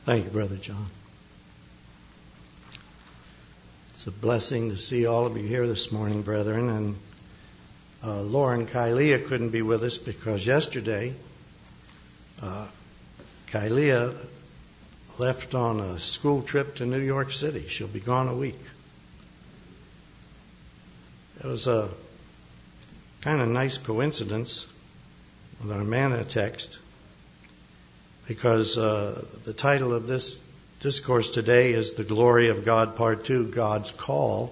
Thank you, Brother John. It's a blessing to see all of you here this morning, brethren. And Lauren Kailea couldn't be with us because yesterday Kailea left on a school trip to New York City. She'll be gone a week. It was a kind of nice coincidence with our manna text, because the title of this discourse today is The Glory of God, Part 2, God's Call.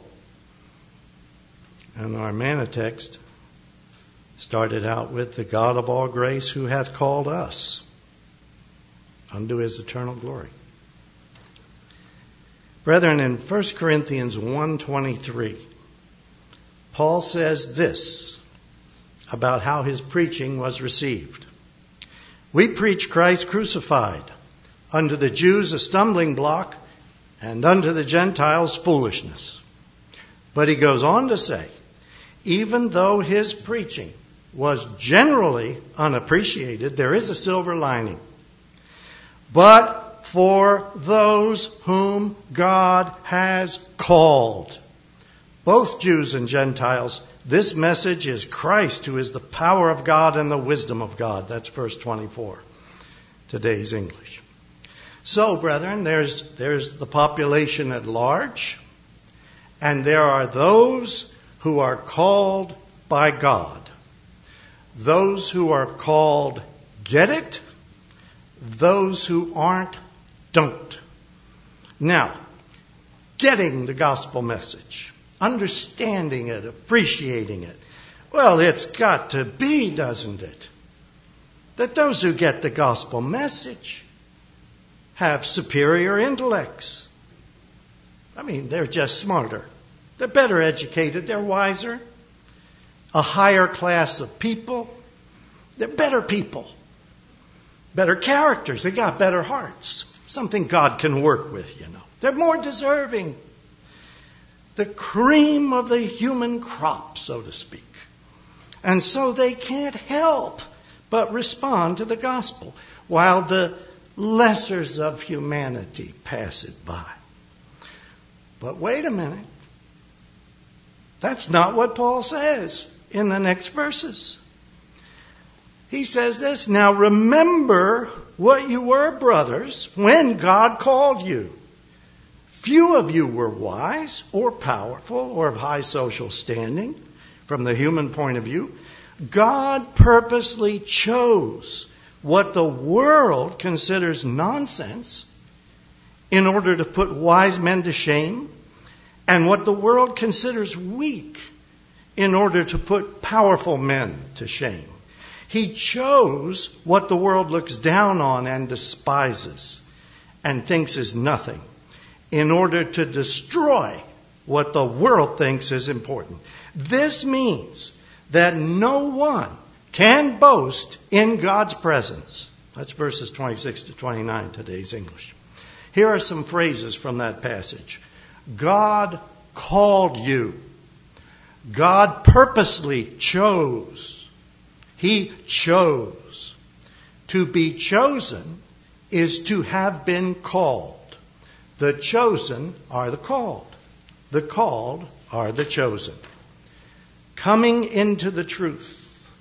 And our manna text started out with the God of all grace who hath called us unto his eternal glory. Brethren, in 1 Corinthians 1:23, Paul says this about how his preaching was received. We preach Christ crucified, unto the Jews a stumbling block, and unto the Gentiles foolishness. But he goes on to say, even though his preaching was generally unappreciated, there is a silver lining. But for those whom God has called, both Jews and Gentiles, this message is Christ, who is the power of God and the wisdom of God. That's verse 24, today's English. So, brethren, there's the population at large, and there are those who are called by God. Those who are called get it. Those who aren't, don't. Now, getting the gospel message, understanding it, appreciating it, well, it's got to be, doesn't it, that those who get the gospel message have superior intellects. I mean, they're just smarter. They're better educated. They're wiser. A higher class of people. They're better people. Better characters. They got better hearts. Something God can work with, you know. They're more deserving. The cream of the human crop, so to speak. And so they can't help but respond to the gospel, while the lessers of humanity pass it by. But wait a minute. That's not what Paul says in the next verses. He says this, now remember what you were, brothers, when God called you. Few of you were wise or powerful or of high social standing from the human point of view. God purposely chose what the world considers nonsense in order to put wise men to shame, and what the world considers weak in order to put powerful men to shame. He chose what the world looks down on and despises and thinks is nothing in order to destroy what the world thinks is important. This means that no one can boast in God's presence. That's verses 26 to 29, today's English. Here are some phrases from that passage. God called you. God purposely chose. He chose. To be chosen is to have been called. The chosen are the called. The called are the chosen. Coming into the truth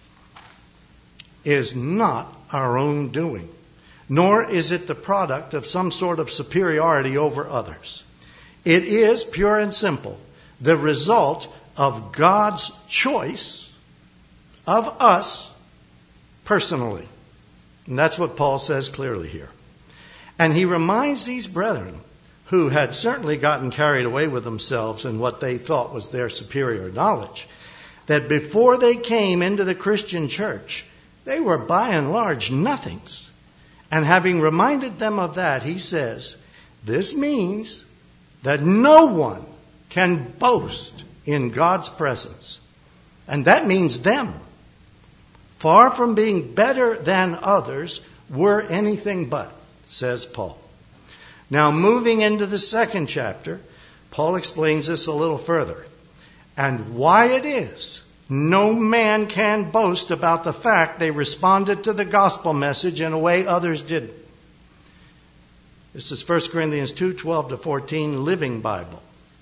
is not our own doing, nor is it the product of some sort of superiority over others. It is, pure and simple, the result of God's choice of us personally. And that's what Paul says clearly here. And he reminds these brethren, who had certainly gotten carried away with themselves and what they thought was their superior knowledge, that before they came into the Christian church, they were by and large nothings. And having reminded them of that, he says, this means that no one can boast in God's presence. And that means them. Far from being better than others, we're anything but, says Paul. Now, moving into the second chapter, Paul explains this a little further. And why it is no man can boast about the fact they responded to the gospel message in a way others didn't. This is 1 Corinthians 2:12-14, Living Bible.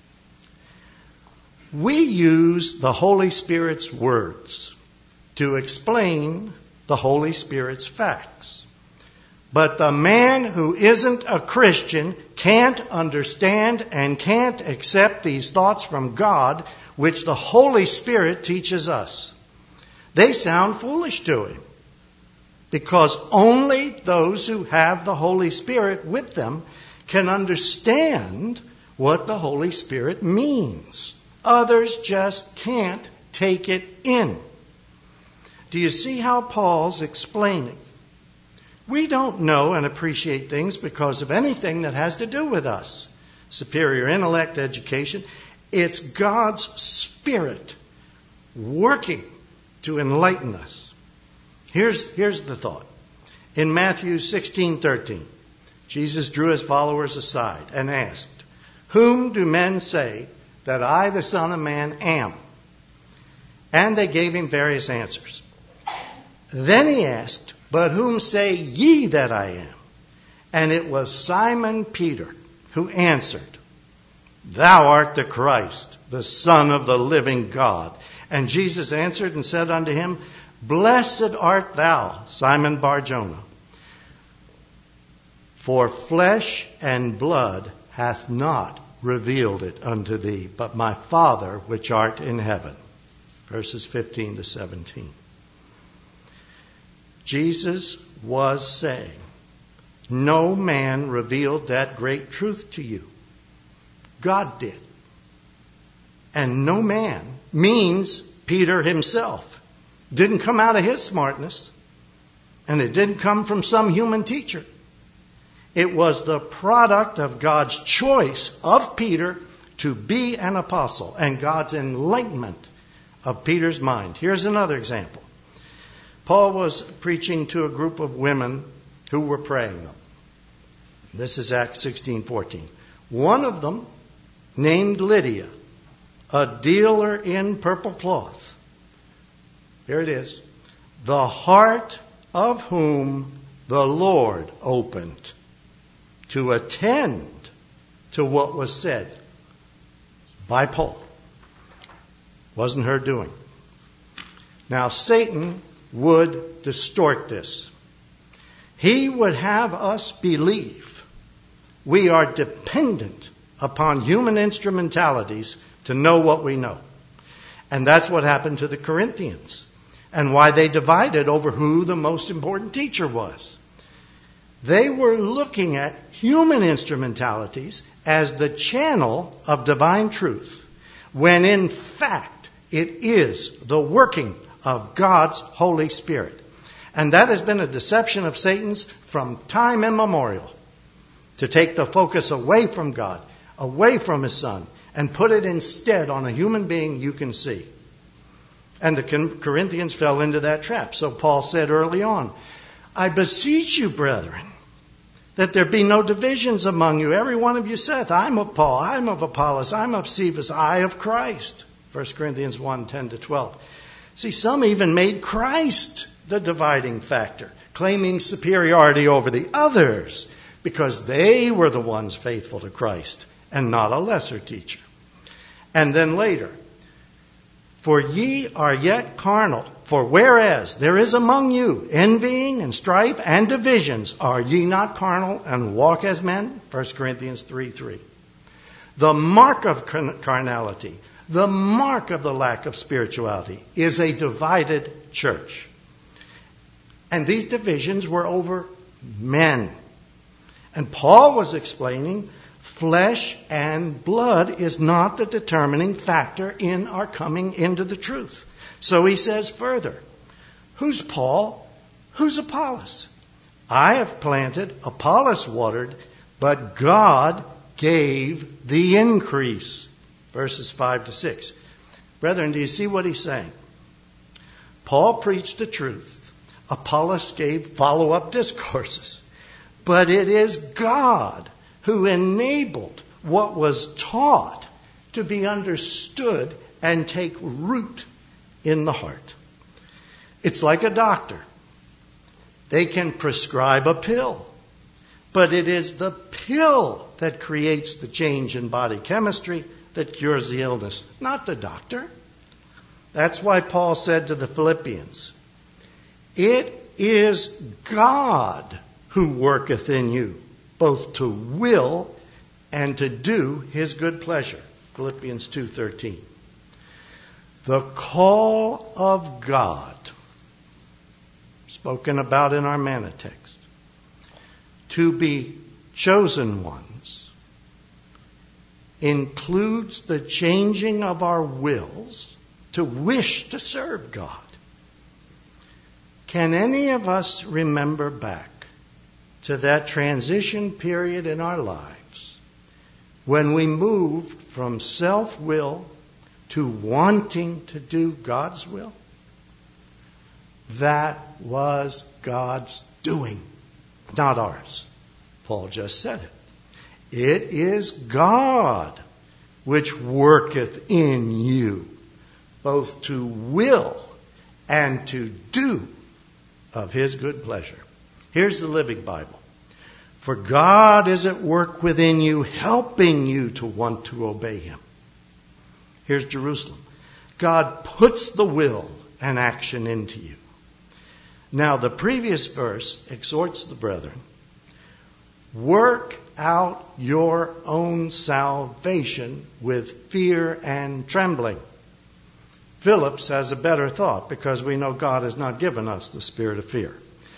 We use the Holy Spirit's words to explain the Holy Spirit's facts. But the man who isn't a Christian can't understand and can't accept these thoughts from God, which the Holy Spirit teaches us. They sound foolish to him, because only those who have the Holy Spirit with them can understand what the Holy Spirit means. Others just can't take it in. Do you see how Paul's explaining? We don't know and appreciate things because of anything that has to do with us. Superior intellect, education. It's God's Spirit working to enlighten us. Here's the thought. In Matthew 16:13, Jesus drew his followers aside and asked, "Whom do men say that I, the Son of Man, am?" And they gave him various answers. Then he asked, "But whom say ye that I am?" And it was Simon Peter who answered, "Thou art the Christ, the Son of the living God." And Jesus answered and said unto him, "Blessed art thou, Simon Bar-Jonah, for flesh and blood hath not revealed it unto thee, but my Father which art in heaven." Verses 15-17. Jesus was saying, no man revealed that great truth to you. God did. And no man means Peter himself. Didn't come out of his smartness. And it didn't come from some human teacher. It was the product of God's choice of Peter to be an apostle and God's enlightenment of Peter's mind. Here's another example. Paul was preaching to a group of women who were praying them. This is Acts 16:14. One of them, named Lydia, a dealer in purple cloth. Here it is. The heart of whom the Lord opened to attend to what was said by Paul. Wasn't her doing. Now Satan would distort this. He would have us believe we are dependent upon human instrumentalities to know what we know. And that's what happened to the Corinthians and why they divided over who the most important teacher was. They were looking at human instrumentalities as the channel of divine truth, when in fact it is the working of God's Holy Spirit. And that has been a deception of Satan's from time immemorial, to take the focus away from God, away from his Son, and put it instead on a human being you can see. And the Corinthians fell into that trap. So Paul said early on, "I beseech you, brethren, that there be no divisions among you. Every one of you saith, I'm of Paul, I'm of Apollos, I'm of Cephas, I of Christ." 1 Corinthians 1:10-12. See, some even made Christ the dividing factor, claiming superiority over the others because they were the ones faithful to Christ and not a lesser teacher. And then later, "For ye are yet carnal, for whereas there is among you envying and strife and divisions, are ye not carnal and walk as men?" 1 Corinthians 3:3. The mark of carnality, the mark of the lack of spirituality, is a divided church. And these divisions were over men. And Paul was explaining flesh and blood is not the determining factor in our coming into the truth. So he says further, who's Paul? Who's Apollos? I have planted, Apollos watered, but God gave the increase. Verses 5-6. Brethren, do you see what he's saying? Paul preached the truth. Apollos gave follow-up discourses. But it is God who enabled what was taught to be understood and take root in the heart. It's like a doctor. They can prescribe a pill, But it is the pill that creates the change in body chemistry that cures the illness, not the doctor. That's why Paul said to the Philippians, "It is God who worketh in you, both to will and to do his good pleasure." Philippians 2:13. The call of God, spoken about in our manna text, to be chosen ones, includes the changing of our wills to wish to serve God. Can any of us remember back to that transition period in our lives when we moved from self-will to wanting to do God's will? That was God's doing, not ours. Paul just said it. It is God which worketh in you, both to will and to do of his good pleasure. Here's the Living Bible. For God is at work within you, helping you to want to obey him. Here's Jerusalem. God puts the will and action into you. Now, the previous verse exhorts the brethren, work out your own salvation with fear and trembling. Phillips has a better thought, because we know God has not given us the spirit of fear.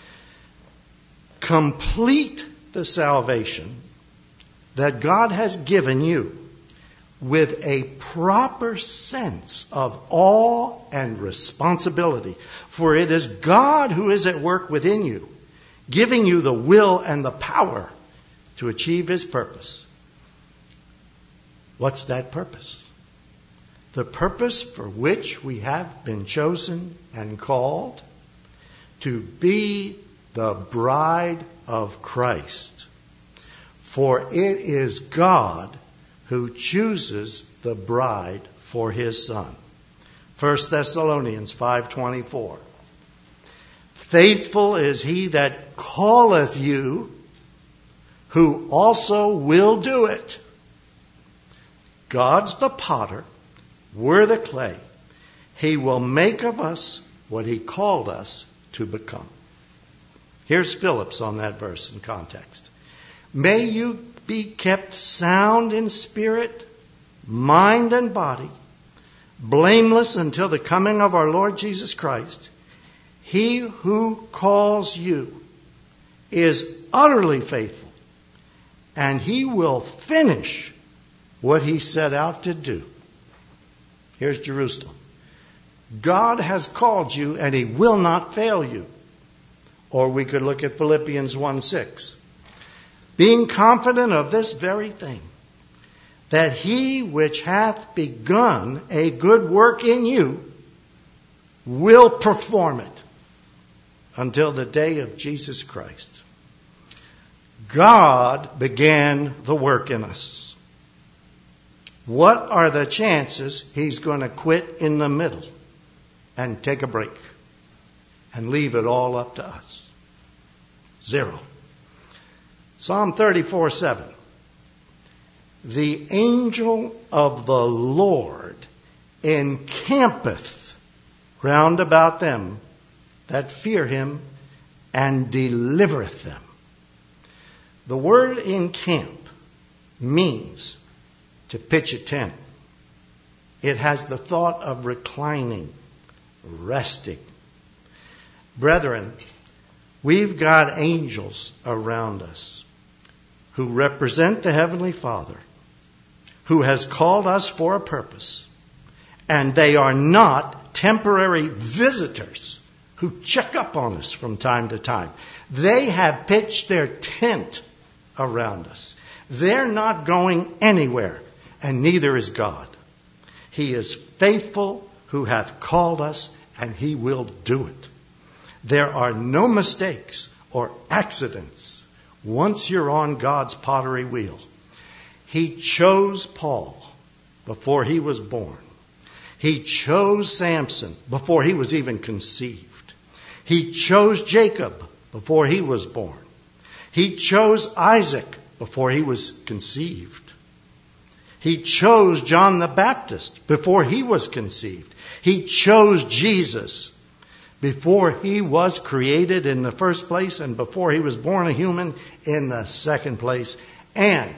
Complete the salvation that God has given you with a proper sense of awe and responsibility. For it is God who is at work within you, giving you the will and the power to achieve his purpose. What's that purpose? The purpose for which we have been chosen and called to be the bride of Christ. For it is God who chooses the bride for his Son. 1 Thessalonians 5:24. Faithful is he that calleth you, who also will do it. God's the potter, we're the clay. He will make of us what he called us to become. Here's Phillips on that verse in context. May you be kept sound in spirit, mind, and body, blameless until the coming of our Lord Jesus Christ. He who calls you is utterly faithful, and he will finish what he set out to do. Here's Jerusalem. God has called you, and he will not fail you. Or we could look at Philippians 1:6. Being confident of this very thing, that he which hath begun a good work in you will perform it until the day of Jesus Christ. God began the work in us. What are the chances he's going to quit in the middle and take a break and leave it all up to us? 0. Psalm 34:7. The angel of the Lord encampeth round about them that fear him and delivereth them. The word encamp means to pitch a tent. It has the thought of reclining, resting. Brethren, we've got angels around us who represent the Heavenly Father, who has called us for a purpose, and they are not temporary visitors who check up on us from time to time. They have pitched their tent around us. They're not going anywhere, and neither is God. He is faithful who hath called us, and he will do it. There are no mistakes or accidents once you're on God's pottery wheel. He chose Paul before he was born. He chose Samson before he was even conceived. He chose Jacob before he was born. He chose Isaac before he was conceived. He chose John the Baptist before he was conceived. He chose Jesus before he was created in the first place and before he was born a human in the second place. And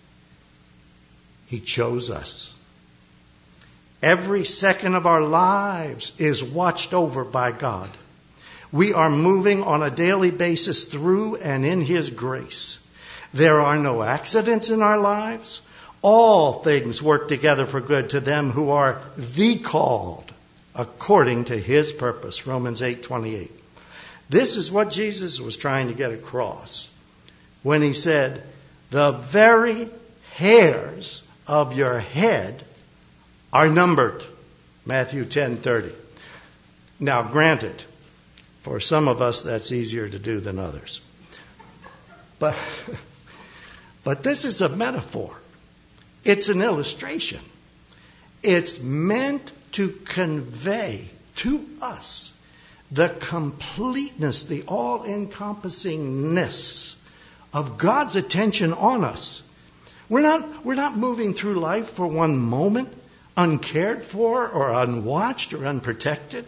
he chose us. Every second of our lives is watched over by God. We are moving on a daily basis through and in his grace. There are no accidents in our lives. All things work together for good to them who are the called according to his purpose. Romans 8:28. This is what Jesus was trying to get across when he said, the very hairs of your head are numbered. Matthew 10:30. Now, granted, for some of us that's easier to do than others. But this is a metaphor. It's an illustration. It's meant to convey to us the completeness, the all-encompassingness of God's attention on us. We're not moving through life for one moment uncared for or unwatched or unprotected.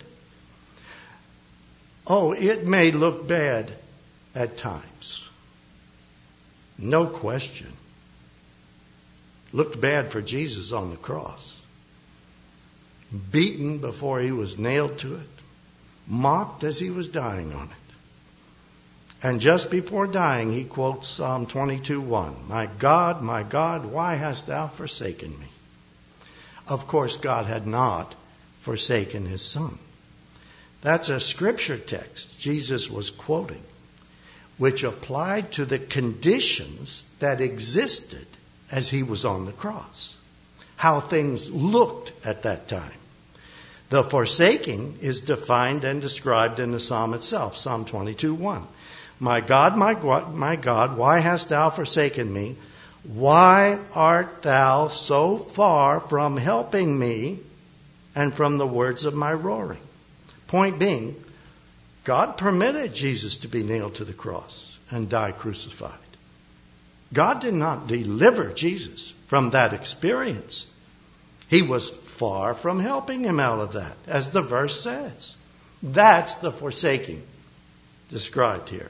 Oh, it may look bad at times. No question. Looked bad for Jesus on the cross. Beaten before he was nailed to it. Mocked as he was dying on it. And just before dying, he quotes Psalm 22:1. My God, why hast thou forsaken me? Of course, God had not forsaken his son. That's a scripture text Jesus was quoting, which applied to the conditions that existed as he was on the cross. How things looked at that time. The forsaking is defined and described in the psalm itself, Psalm 22:1. My God, why hast thou forsaken me? Why art thou so far from helping me and from the words of my roaring? Point being, God permitted Jesus to be nailed to the cross and die crucified. God did not deliver Jesus from that experience. He was far from helping him out of that, as the verse says. That's the forsaking described here.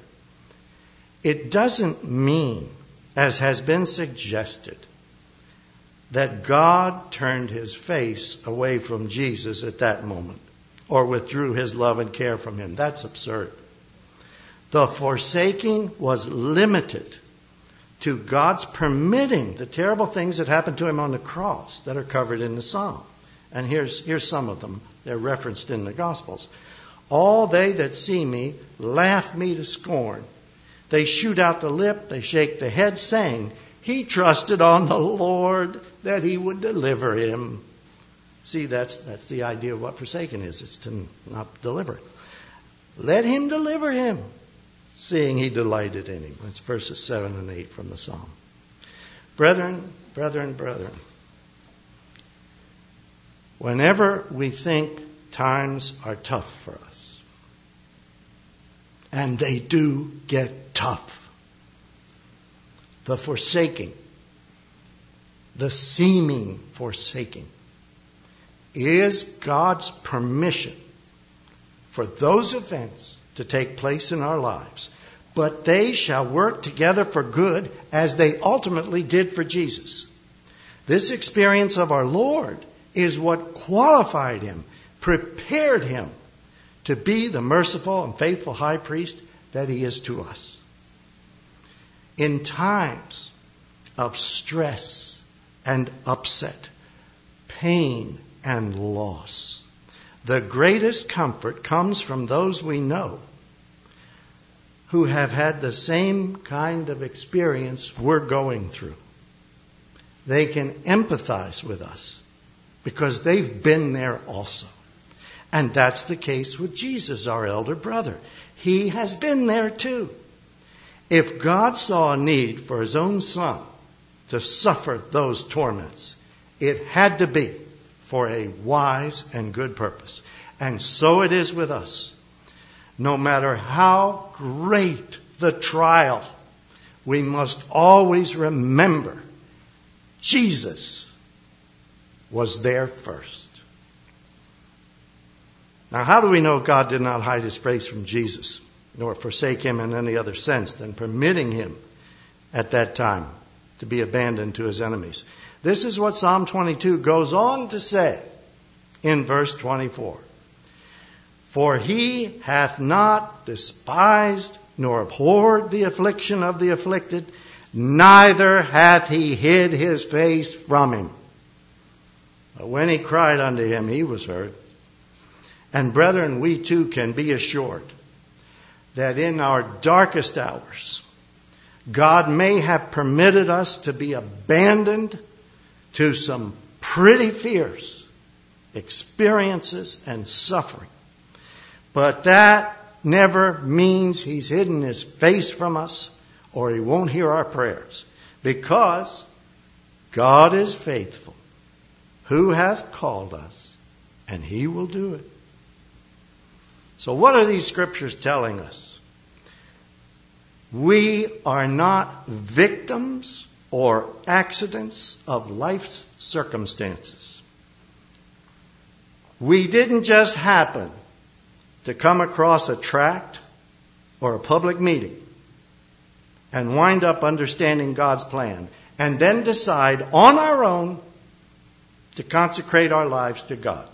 It doesn't mean, as has been suggested, that God turned his face away from Jesus at that moment or withdrew his love and care from him. That's absurd. The forsaking was limited to God's permitting the terrible things that happened to him on the cross that are covered in the psalm. And here's some of them. They're referenced in the Gospels. All they that see me laugh me to scorn. They shoot out the lip, they shake the head, saying, he trusted on the Lord that he would deliver him. See, that's the idea of what forsaken is. It's to not deliver. Let him deliver him, seeing he delighted in him. That's verses 7 and 8 from the psalm. Brethren, whenever we think times are tough for us, and they do get tough, the forsaking, the seeming forsaking, is God's permission for those events to take place in our lives. But they shall work together for good, as they ultimately did for Jesus. This experience of our Lord is what qualified him, prepared him to be the merciful and faithful high priest that he is to us. In times of stress and upset, pain and loss, the greatest comfort comes from those we know who have had the same kind of experience we're going through. They can empathize with us because they've been there also. And that's the case with Jesus, our elder brother. He has been there too. If God saw a need for his own son to suffer those torments, it had to be for a wise and good purpose. And so it is with us. No matter how great the trial, we must always remember Jesus was there first. Now, how do we know God did not hide his face from Jesus, nor forsake him in any other sense than permitting him at that time to be abandoned to his enemies? This is what Psalm 22 goes on to say in verse 24. For he hath not despised nor abhorred the affliction of the afflicted, neither hath he hid his face from him. But when he cried unto him, he was heard. And brethren, we too can be assured that in our darkest hours, God may have permitted us to be abandoned to some pretty fierce experiences and suffering. But that never means he's hidden his face from us or he won't hear our prayers. Because God is faithful, who hath called us, and he will do it. So what are these scriptures telling us? We are not victims or accidents of life's circumstances. We didn't just happen to come across a tract or a public meeting and wind up understanding God's plan and then decide on our own to consecrate our lives to God.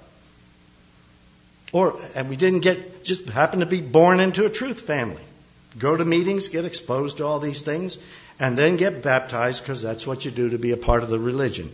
And we didn't just happen to be born into a truth family. Go to meetings, get exposed to all these things, and then get baptized because that's what you do to be a part of the religion.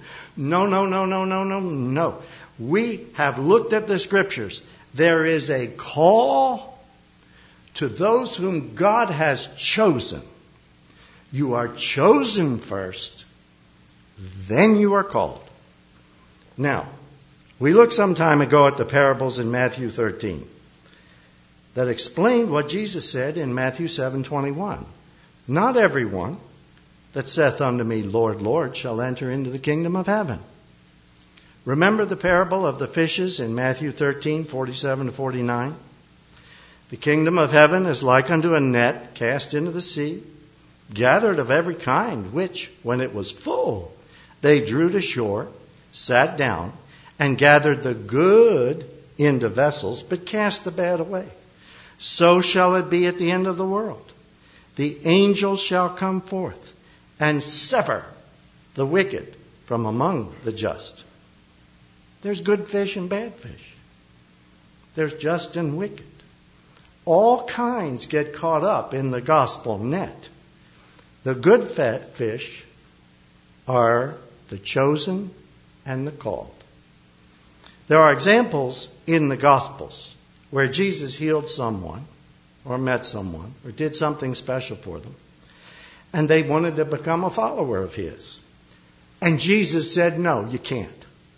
No. We have looked at the scriptures. There is a call to those whom God has chosen. You are chosen first, then you are called. Now, we looked some time ago at the parables in Matthew 13 that explained what Jesus said in Matthew 7:21. Not everyone that saith unto me, Lord, Lord, shall enter into the kingdom of heaven. Remember the parable of the fishes in Matthew 13:47-49? The kingdom of heaven is like unto a net cast into the sea, gathered of every kind, which, when it was full, they drew to shore, sat down, and gathered the good into vessels, but cast the bad away. So shall it be at the end of the world. The angels shall come forth and sever the wicked from among the just. There's good fish and bad fish. There's just and wicked. All kinds get caught up in the gospel net. The good fish are the chosen and the called. There are examples in the Gospels where Jesus healed someone or met someone or did something special for them, and they wanted to become a follower of his. And Jesus said, no, you can't.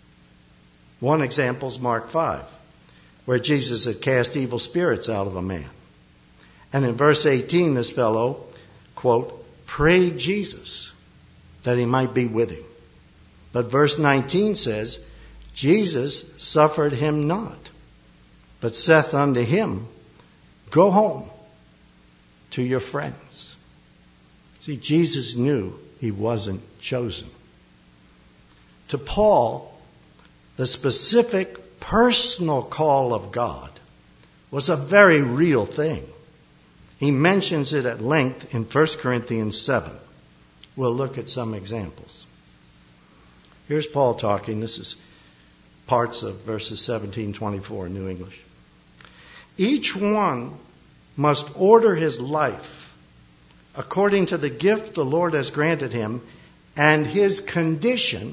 One example is Mark 5, where Jesus had cast evil spirits out of a man. And in verse 18, this fellow, quote, prayed Jesus that he might be with him. But verse 19 says, Jesus suffered him not, but saith unto him, go home to your friends. See, Jesus knew he wasn't chosen. To Paul, the specific personal call of God was a very real thing. He mentions it at length in 1 Corinthians 7. We'll look at some examples. Here's Paul talking. This is parts of verses 17-24 in New English. Each one must order his life according to the gift the Lord has granted him and his condition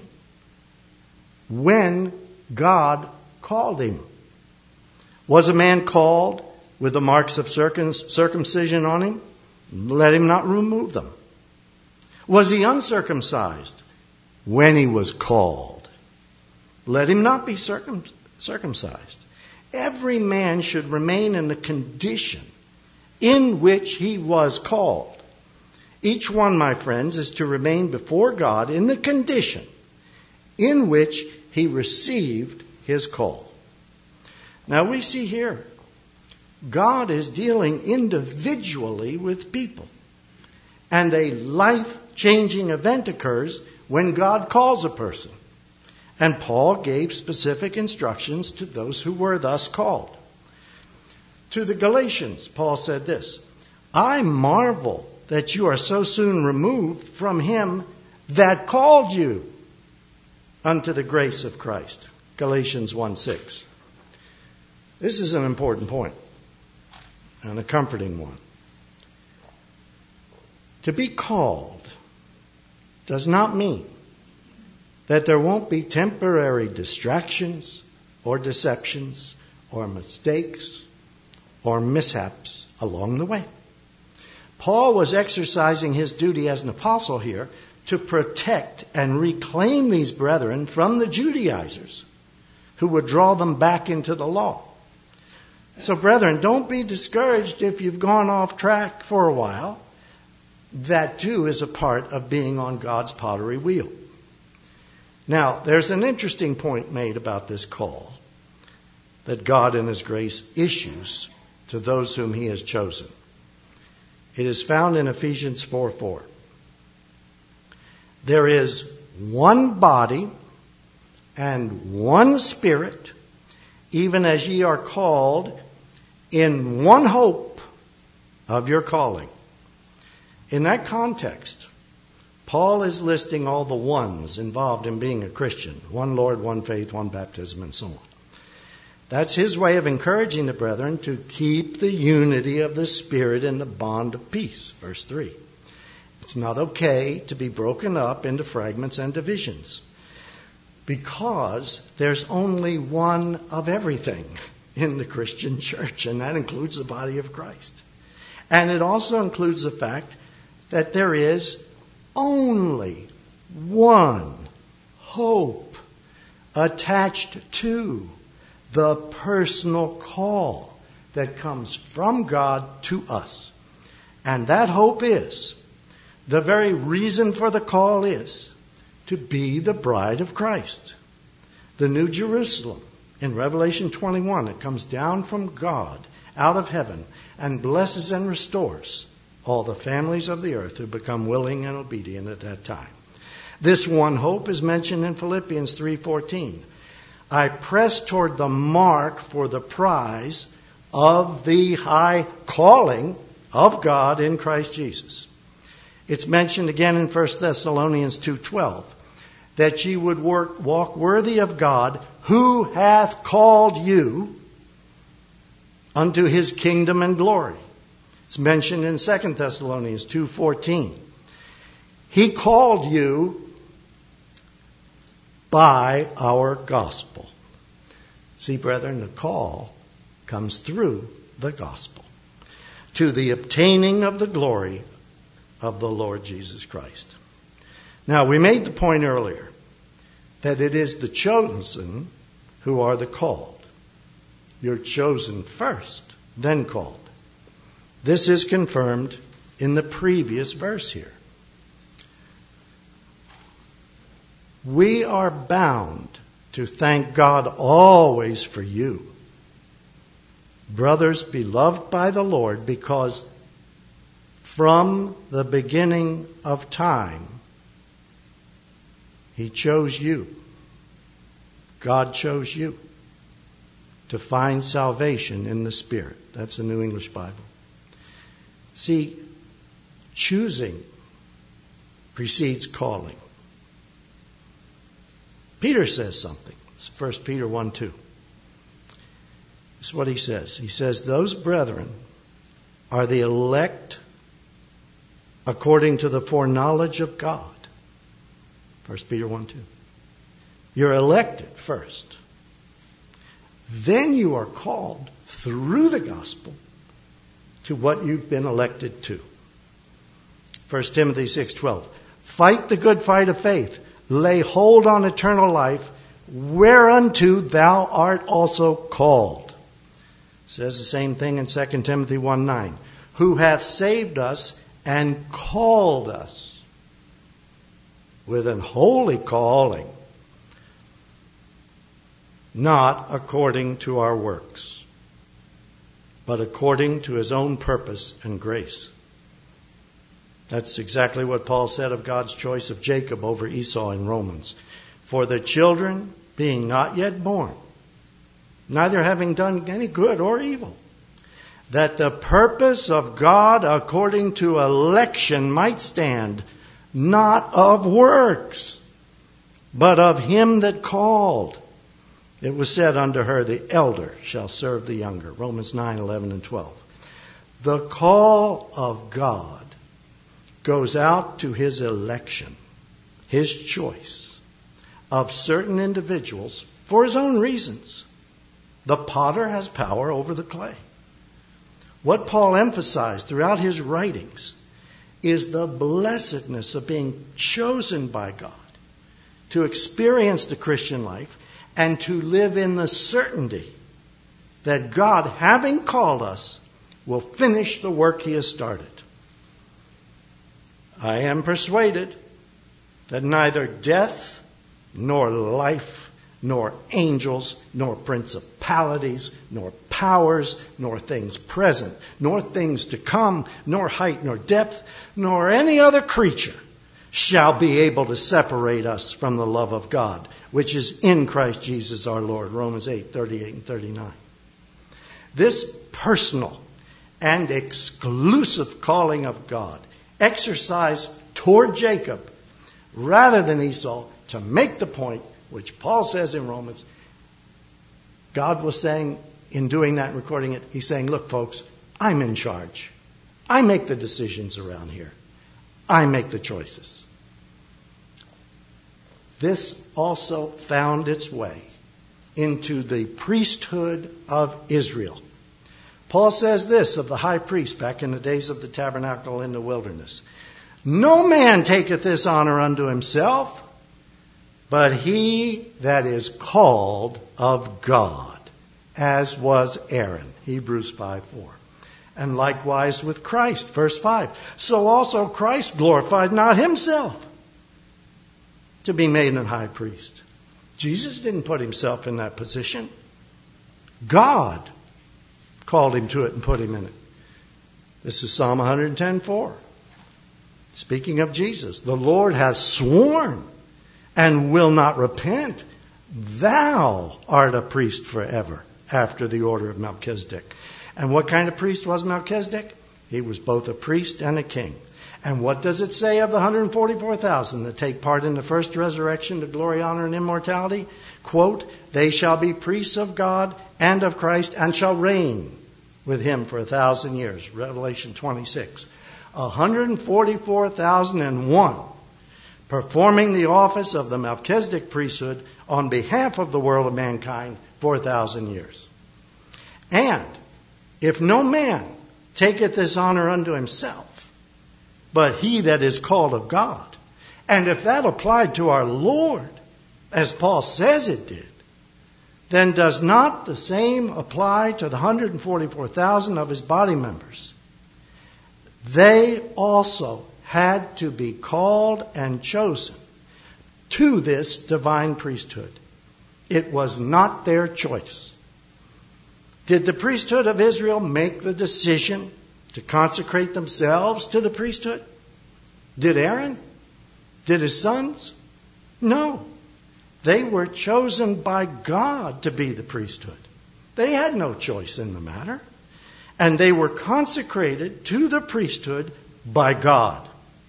when God called him. Was a man called with the marks of circumcision on him? Let him not remove them. Was he uncircumcised when he was called? Let him not be circumcised. Every man should remain in the condition in which he was called. Each one, my friends, is to remain before God in the condition in which he received his call. Now we see here, God is dealing individually with people. And a life-changing event occurs when God calls a person. And Paul gave specific instructions to those who were thus called. To the Galatians, Paul said this, I marvel that you are so soon removed from him that called you unto the grace of Christ. Galatians 1:6. This is an important point and a comforting one. To be called does not mean that there won't be temporary distractions or deceptions or mistakes or mishaps along the way. Paul was exercising his duty as an apostle here to protect and reclaim these brethren from the Judaizers who would draw them back into the law. So, brethren, don't be discouraged if you've gone off track for a while. That, too, is a part of being on God's pottery wheel. Now, there's an interesting point made about this call that God in His grace issues to those whom He has chosen. It is found in Ephesians 4:4. There is one body and one Spirit, even as ye are called in one hope of your calling. In that context, Paul is listing all the ones involved in being a Christian. One Lord, one faith, one baptism, and so on. That's his way of encouraging the brethren to keep the unity of the Spirit in the bond of peace. Verse 3. It's not okay to be broken up into fragments and divisions, because there's only one of everything in the Christian church, and that includes the body of Christ. And it also includes the fact that there is only one hope attached to the personal call that comes from God to us. And that hope is, the very reason for the call is to be the bride of Christ. The New Jerusalem in Revelation 21, it comes down from God out of heaven and blesses and restores all the families of the earth who become willing and obedient at that time. This one hope is mentioned in Philippians 3:14. I press toward the mark for the prize of the high calling of God in Christ Jesus. It's mentioned again in 1 Thessalonians 2:12 that ye would walk worthy of God who hath called you unto His kingdom and glory. It's mentioned in 2 Thessalonians 2:14. He called you by our gospel. See, brethren, the call comes through the gospel to the obtaining of the glory of the Lord Jesus Christ. Now, we made the point earlier that it is the chosen who are the called. You're chosen first, then called. This is confirmed in the previous verse here. We are bound to thank God always for you, brothers beloved by the Lord, because from the beginning of time, He chose you. God chose you to find salvation in the Spirit. That's the New English Bible. See, choosing precedes calling. Peter says something. It's 1 Peter 1:2. This is what he says. He says, those brethren are the elect according to the foreknowledge of God. 1 Peter 1:2. You're elected first. Then you are called through the gospel to what you've been elected to. 1 Timothy 6:12. Fight the good fight of faith. Lay hold on eternal life, whereunto thou art also called. It says the same thing in 2 Timothy 1:9. Who hath saved us and called us with an holy calling, not according to our works, but according to His own purpose and grace. That's exactly what Paul said of God's choice of Jacob over Esau in Romans. For the children being not yet born, neither having done any good or evil, that the purpose of God according to election might stand, not of works, but of him that called. It was said unto her, the elder shall serve the younger. Romans 9, 11, and 12. The call of God goes out to his election, his choice of certain individuals for his own reasons. The potter has power over the clay. What Paul emphasized throughout his writings is the blessedness of being chosen by God to experience the Christian life and to live in the certainty that God, having called us, will finish the work he has started. I am persuaded that neither death, nor life, nor angels, nor principalities, nor powers, nor things present, nor things to come, nor height, nor depth, nor any other creature shall be able to separate us from the love of God, which is in Christ Jesus our Lord. Romans 8, 38 and 39. This personal and exclusive calling of God exercised toward Jacob rather than Esau to make the point, which Paul says in Romans, God was saying in doing that and recording it, he's saying, look folks, I'm in charge. I make the decisions around here. I make the choices. This also found its way into the priesthood of Israel. Paul says this of the high priest back in the days of the tabernacle in the wilderness. No man taketh this honor unto himself, but he that is called of God, as was Aaron. Hebrews 5:4. And likewise with Christ, verse 5. So also Christ glorified not himself to be made an high priest. Jesus didn't put himself in that position. God called him to it and put him in it. This is Psalm 110:4. Speaking of Jesus, the Lord has sworn and will not repent. Thou art a priest forever, after the order of Melchizedek. And what kind of priest was Melchizedek? He was both a priest and a king. And what does it say of the 144,000 that take part in the first resurrection to glory, honor, and immortality? Quote, they shall be priests of God and of Christ and shall reign with him for 1,000 years. Revelation 26. 144,001 performing the office of the Melchizedek priesthood on behalf of the world of mankind for 1,000 years. And if no man taketh this honor unto himself, but he that is called of God, and if that applied to our Lord, as Paul says it did, then does not the same apply to the 144,000 of his body members? They also had to be called and chosen to this divine priesthood. It was not their choice. Did the priesthood of Israel make the decision to consecrate themselves to the priesthood? Did Aaron? Did his sons? No. They were chosen by God to be the priesthood. They had no choice in the matter. And they were consecrated to the priesthood by God.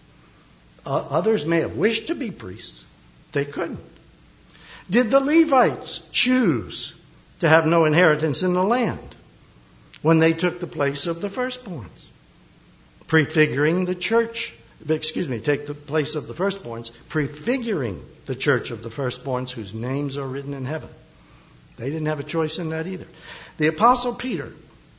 Others may have wished to be priests. They couldn't. Did the Levites choose to have no inheritance in the land when they took the place of the firstborns? Prefiguring the church, take the place of the firstborns, prefiguring the church of the firstborns whose names are written in heaven. They didn't have a choice in that either. The Apostle Peter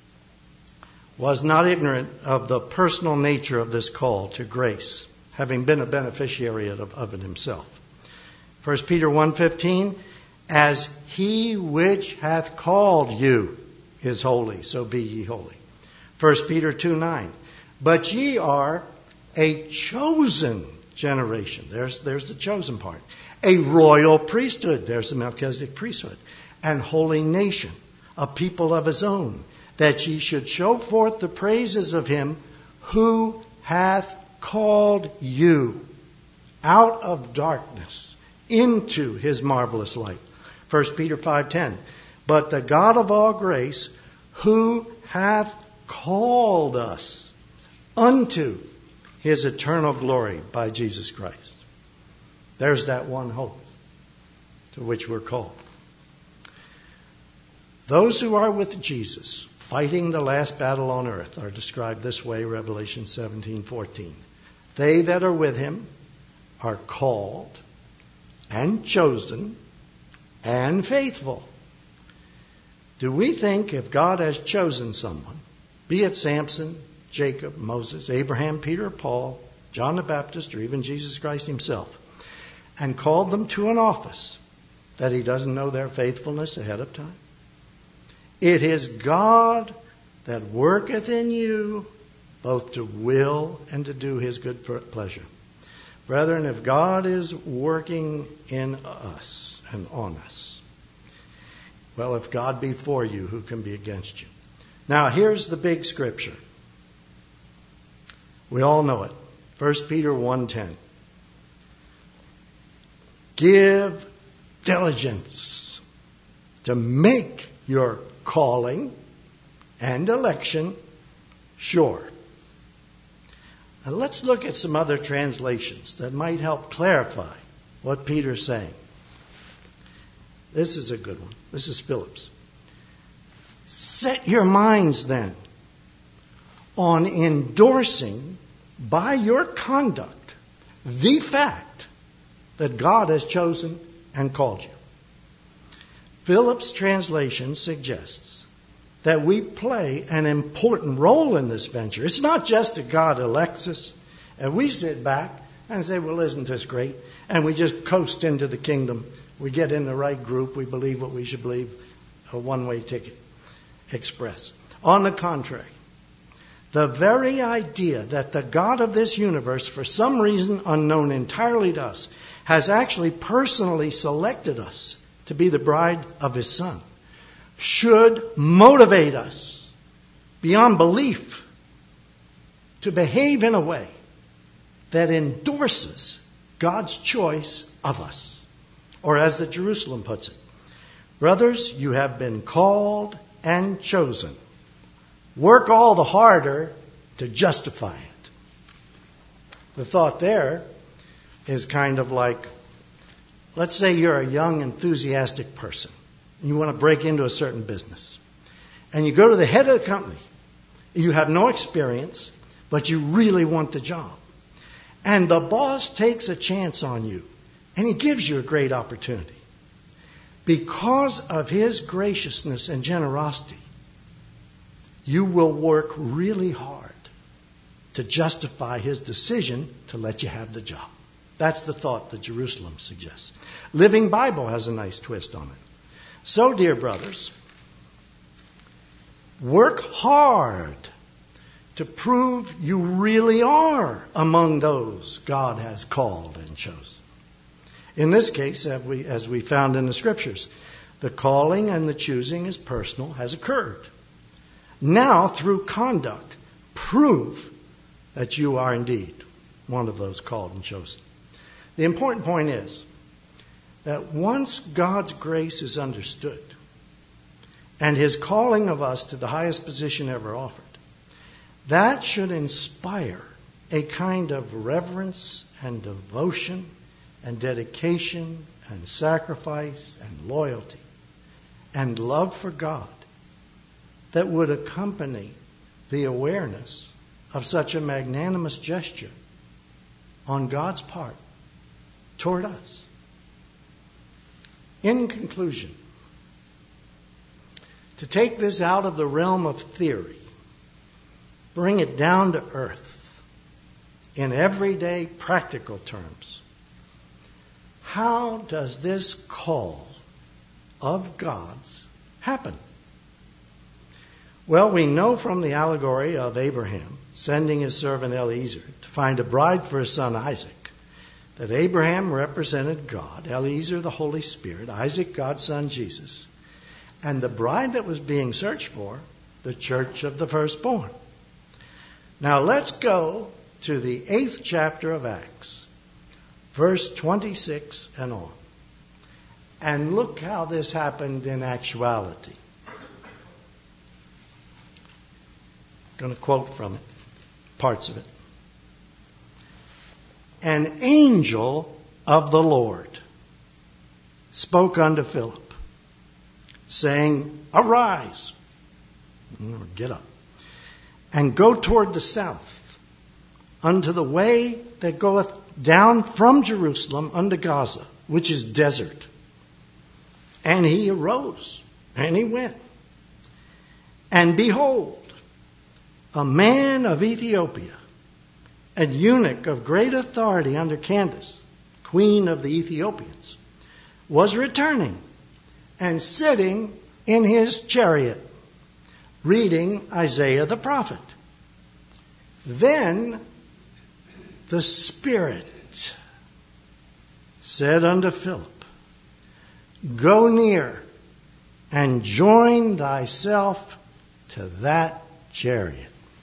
was not ignorant of the personal nature of this call to grace, having been a beneficiary of it himself. 1 Peter 1:15, as he which hath called you is holy, so be ye holy. 1 Peter 2:9, but ye are a chosen generation. There's the chosen part. A royal priesthood. There's the Melchizedek priesthood. And holy nation, a people of his own, that ye should show forth the praises of him who hath called you out of darkness into his marvelous light. 1 Peter 5:10. But the God of all grace, who hath called us unto his eternal glory by Jesus Christ. There's that one hope to which we're called. Those who are with Jesus, fighting the last battle on earth, are described this way, Revelation 17:14. They that are with him are called and chosen and faithful. Do we think if God has chosen someone, be it Samson, Jacob, Moses, Abraham, Peter, Paul, John the Baptist, or even Jesus Christ himself, and called them to an office, that he doesn't know their faithfulness ahead of time? It is God that worketh in you both to will and to do his good pleasure. Brethren, if God is working in us and on us, well, if God be for you, who can be against you? Now, here's the big scripture. We all know it. 1 Peter 1:10. Give diligence to make your calling and election sure. Now let's look at some other translations that might help clarify what Peter's saying. This is a good one. This is Phillips. Set your minds then on endorsing by your conduct the fact that God has chosen and called you. Phillips' translation suggests that we play an important role in this venture. It's not just that God elects us and we sit back and say, well, isn't this great? And we just coast into the kingdom. We get in the right group. We believe what we should believe. A one-way ticket express. On the contrary, the very idea that the God of this universe, for some reason unknown entirely to us, has actually personally selected us to be the bride of his Son, should motivate us beyond belief to behave in a way that endorses God's choice of us. Or as the Jerusalem puts it, brothers, you have been called and chosen. Work all the harder to justify it. The thought there is kind of like, let's say you're a young, enthusiastic person. You want to break into a certain business. And you go to the head of the company. You have no experience, but you really want the job. And the boss takes a chance on you. And he gives you a great opportunity. Because of his graciousness and generosity, you will work really hard to justify his decision to let you have the job. That's the thought that Jerusalem suggests. Living Bible has a nice twist on it. So, dear brothers, work hard to prove you really are among those God has called and chosen. In this case, as we found in the Scriptures, the calling and the choosing is personal, has occurred. Now, through conduct, prove that you are indeed one of those called and chosen. The important point is that once God's grace is understood and his calling of us to the highest position ever offered, that should inspire a kind of reverence and devotion and dedication and sacrifice and loyalty and love for God that would accompany the awareness of such a magnanimous gesture on God's part toward us. In conclusion, to take this out of the realm of theory, bring it down to earth in everyday practical terms, how does this call of God's happen? Well, we know from the allegory of Abraham sending his servant Eliezer to find a bride for his son Isaac that Abraham represented God, Eliezer the Holy Spirit, Isaac God's son Jesus, and the bride that was being searched for, the church of the firstborn. Now let's go to the 8th chapter of Acts, verse 26 and on. And look how this happened in actuality. I'm going to quote from it, parts of it. An angel of the Lord spoke unto Philip, saying, Arise, get up, and go toward the south, unto the way that goeth down from Jerusalem unto Gaza, which is desert. And he arose, and he went. And behold, a man of Ethiopia, a eunuch of great authority under Candace, queen of the Ethiopians, was returning and sitting in his chariot, reading Isaiah the prophet. Then the Spirit said unto Philip, Go near and join thyself to that chariot.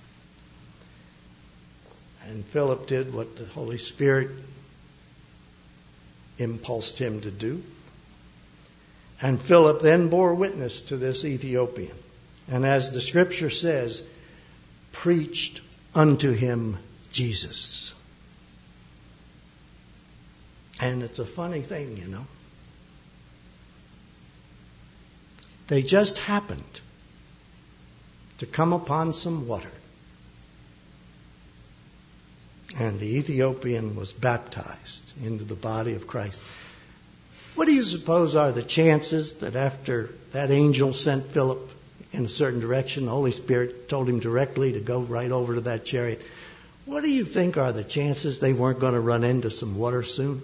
And Philip did what the Holy Spirit impulsed him to do. And Philip then bore witness to this Ethiopian. And as the scripture says, preached unto him Jesus. And it's a funny thing, you know. They just happened to come upon some water. And the Ethiopian was baptized into the body of Christ. What do you suppose are the chances that after that angel sent Philip in a certain direction, the Holy Spirit told him directly to go right over to that chariot? What do you think are the chances they weren't going to run into some water soon?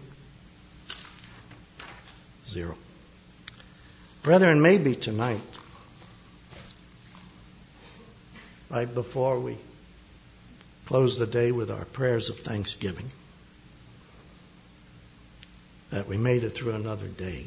0. Brethren, maybe tonight, right before we close the day with our prayers of thanksgiving, that we made it through another day.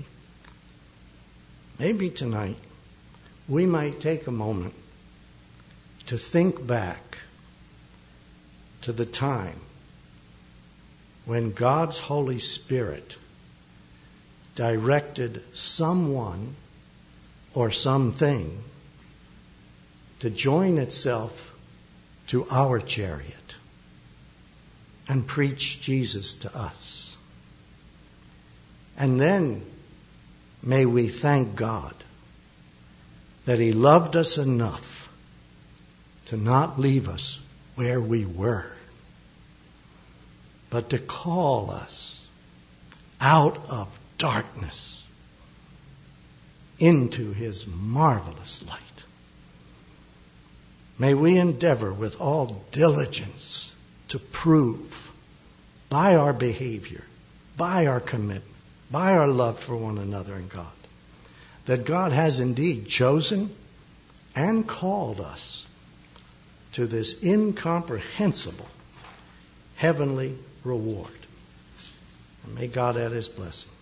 Maybe tonight we might take a moment to think back to the time when God's Holy Spirit directed someone or something to join itself to our chariot and preach Jesus to us. And then may we thank God that He loved us enough to not leave us where we were, but to call us out of darkness into His marvelous light. May we endeavor with all diligence to prove by our behavior, by our commitment, by our love for one another and God, that God has indeed chosen and called us to this incomprehensible heavenly reward. And may God add His blessing.